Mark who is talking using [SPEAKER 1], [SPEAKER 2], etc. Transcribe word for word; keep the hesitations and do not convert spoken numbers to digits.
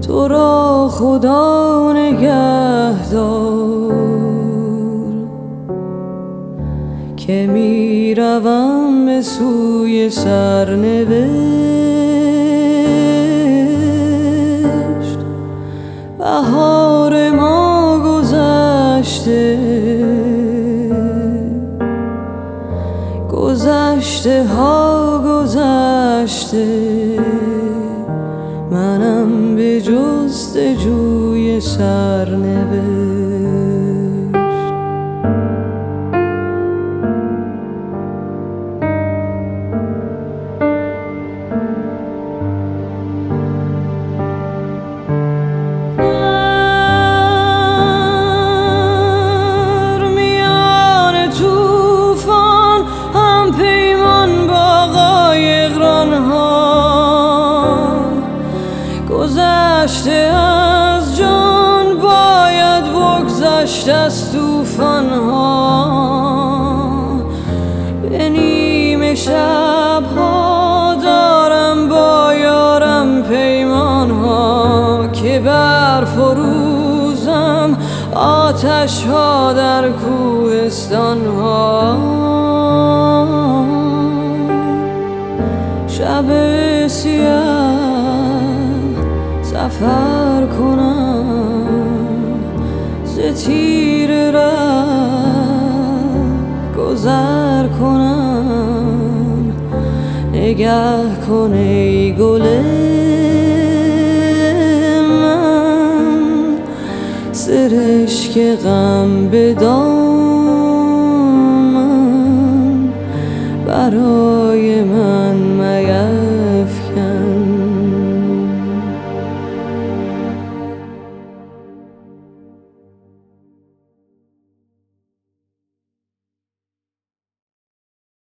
[SPEAKER 1] تو را خدا نگهدار که می روم به سوی سرنوشت. بهار ما گذشته، گذشته ها گذشته، منم به جستجوی سرنوشت. گذشته از جان باید بگذشت از طوفان ها. به نیمه شب ها دارم با یارم پیمان ها که بر فروزم آتش ها در کوهستان ها. شب سیاه سفر کنم، ز تیر ره گذر کنم. نگه کن ای گل من، سرشک غم به دامن برای من